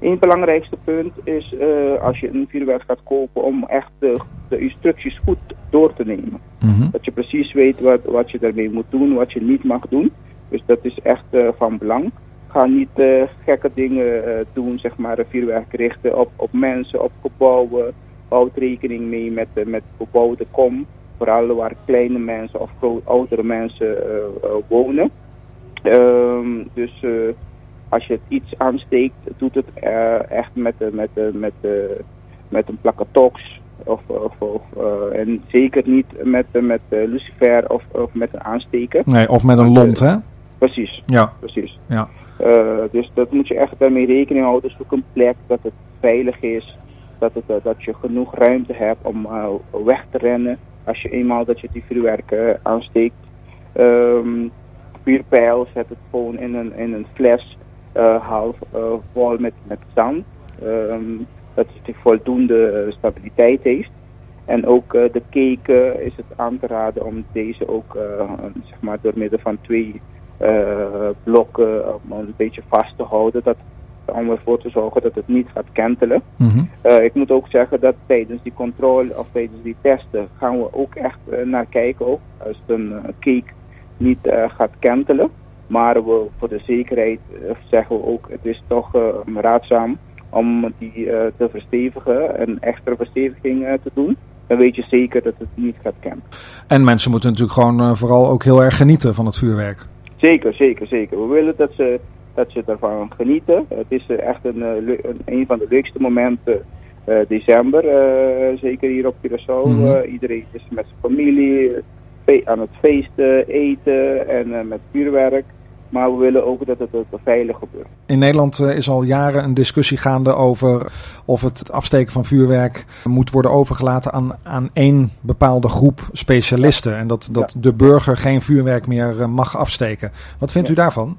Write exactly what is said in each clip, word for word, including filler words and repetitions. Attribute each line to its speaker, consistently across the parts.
Speaker 1: Een belangrijkste punt is uh, als je een vuurwerk gaat kopen om echt de, de instructies goed door te nemen. Mm-hmm. Dat je precies weet wat, wat je daarmee moet doen, wat je niet mag doen. Dus dat is echt uh, van belang. Ga niet uh, gekke dingen uh, doen, zeg maar, vuurwerk richten op, op mensen, op gebouwen. Houd rekening mee met, uh, met bebouwde kom. Vooral waar kleine mensen of groot, oudere mensen uh, uh, wonen. Um, dus uh, als je het iets aansteekt, doet het uh, echt met, uh, met, uh, met, uh, met een plakatox. Of, of, of, uh, en zeker niet met, uh, met uh, lucifer of, of met een aansteker.
Speaker 2: Nee, of met een lont, hè?
Speaker 1: Precies.
Speaker 2: Ja.
Speaker 1: Precies.
Speaker 2: Ja.
Speaker 1: Uh, dus dat moet je echt daarmee rekening houden. Zoek een plek dat het veilig is. Dat, het, uh, dat je genoeg ruimte hebt om uh, weg te rennen. Als je eenmaal dat je die vuurwerk uh, aansteekt. Um, vuurpijl, zet het gewoon in een, in een fles. Uh, half uh, vol met, met zand. Um, dat het voldoende uh, stabiliteit heeft. En ook uh, de cake uh, is het aan te raden om deze ook uh, zeg maar door middel van twee uh, blokken um, een beetje vast te houden. Dat, om ervoor te zorgen dat het niet gaat kentelen. Mm-hmm. Uh, ik moet ook zeggen dat tijdens die controle of tijdens die testen gaan we ook echt uh, naar kijken. Ook, als een uh, cake niet uh, gaat kentelen. Maar we, voor de zekerheid uh, zeggen we ook, het is toch uh, raadzaam om die uh, te verstevigen en extra versteviging uh, te doen. Dan weet je zeker dat het niet gaat kentelen.
Speaker 2: En mensen moeten natuurlijk gewoon uh, vooral ook heel erg genieten van het vuurwerk.
Speaker 1: Zeker, zeker, zeker. We willen dat ze, dat ze ervan genieten. Het is uh, echt een, uh, een, een van de leukste momenten uh, december. Uh, zeker hier op Curaçao. Mm-hmm. Uh, iedereen is met zijn familie fe- aan het feesten, eten en uh, met vuurwerk. Maar we willen ook dat het veilig gebeurt.
Speaker 2: In Nederland uh, is al jaren een discussie gaande over of het afsteken van vuurwerk moet worden overgelaten aan, aan één bepaalde groep specialisten. Ja. En dat, dat ja. de burger geen vuurwerk meer uh, mag afsteken. Wat vindt ja. u daarvan?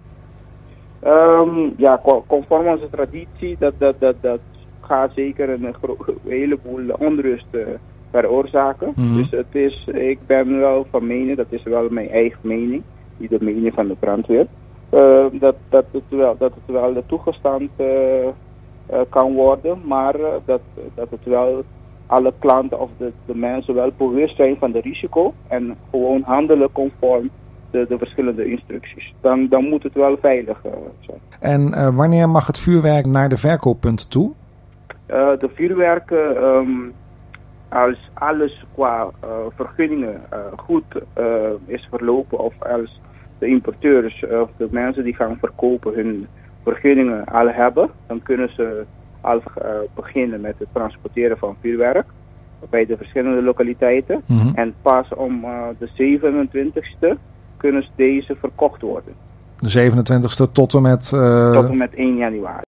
Speaker 1: Um, ja, conform onze traditie, dat, dat, dat, dat gaat zeker een, gro- een heleboel onrust uh, veroorzaken. Mm-hmm. Dus het is, ik ben wel van mening, dat is wel mijn eigen mening, niet de mening van de brandweer. Uh, dat, dat, het wel, dat het wel toegestaan uh, uh, kan worden, maar uh, dat, dat het wel alle klanten of de, de mensen wel bewust zijn van de risico en gewoon handelen conform de, de verschillende instructies. Dan, dan moet het wel veilig uh, zijn.
Speaker 2: En uh, wanneer mag het vuurwerk naar de verkooppunten toe?
Speaker 1: Uh, de vuurwerken, um, als alles qua uh, vergunningen uh, goed uh, is verlopen of als de importeurs of de mensen die gaan verkopen hun vergunningen al hebben, dan kunnen ze al uh, beginnen met het transporteren van vuurwerk bij de verschillende lokaliteiten. Mm-hmm. En pas om uh, de zevenentwintigste kunnen deze verkocht worden.
Speaker 2: De zevenentwintigste tot en met... Uh...
Speaker 1: Tot en met één januari.